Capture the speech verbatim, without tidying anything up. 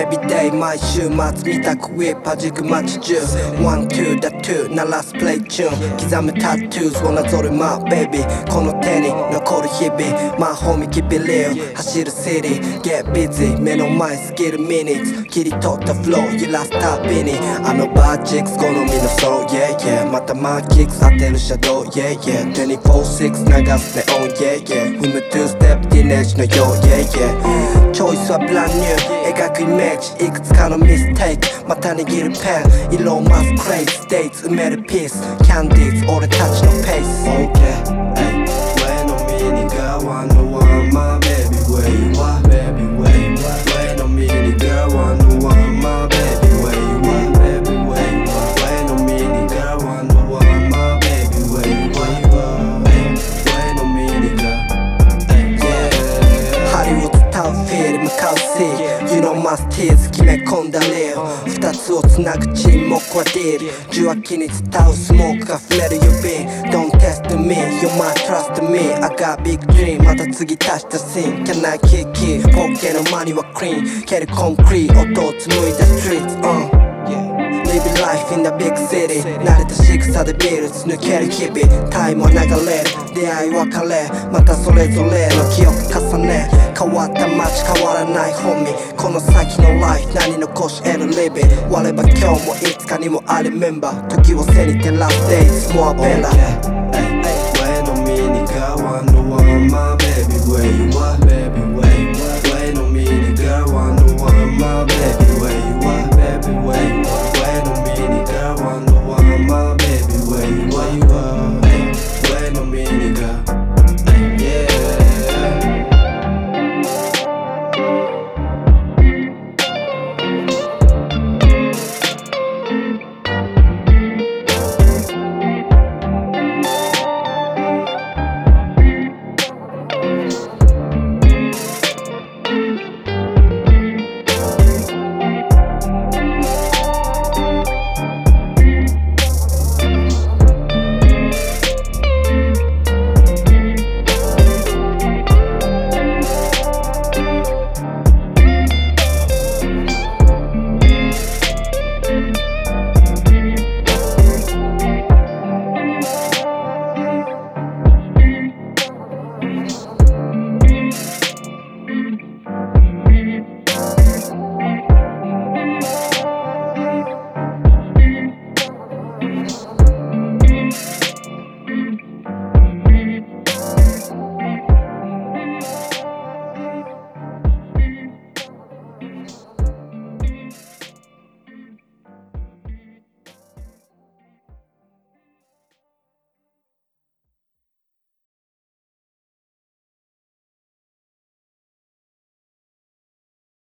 Everyday 毎週末見たくウィッパ軸街中 One two だ two 鳴らすプレイチューン刻むタトゥーズをなぞる My baby この手に残る日々 My homie keep it real 走る city Get busy 目の前過ぎる minutes 切り取ったフロー揺らすたびにあのバーチックス好みのソロ Yeah yeah またマーキックス当てるシャドウ Yeah yeah にじゅうよんろく流すネオン Yeah yeah 踏むツーステップティーネージのよう Yeah yeah チョイスはブランニュー描くイメージいくつかのミステイクまた握るペン色増すクレイスデイツ埋めるピースキャンディーズ俺たちのペース OK ay 上の右側のワン My baby where you are baby where you are 上の右側のワン My baby where you are baby where you are 上の右側のワン My baby where you are上の右側 Yeah ハリウッドタウンフィール向かう C You know my tears 決め込んだレオ二つをつなぐ沈黙はディール受話器に伝うスモークが溢れる指 Don't test me, you might trust me I got big dream また次足したシーン Can I kick it ポッケのマニはクリーン蹴るコンクリート音を紡いだストリート、uh Living life in the big city 慣れた仕草でビル抜ける日々タイムは流れる出会い別れまたそれぞれの記憶重ね変わった街変わらない本味この先のライフ何残し得る Living 割れば今日もいつかにもあるメンバー時を背に照らす Days more better 上の右側のワン My baby where you are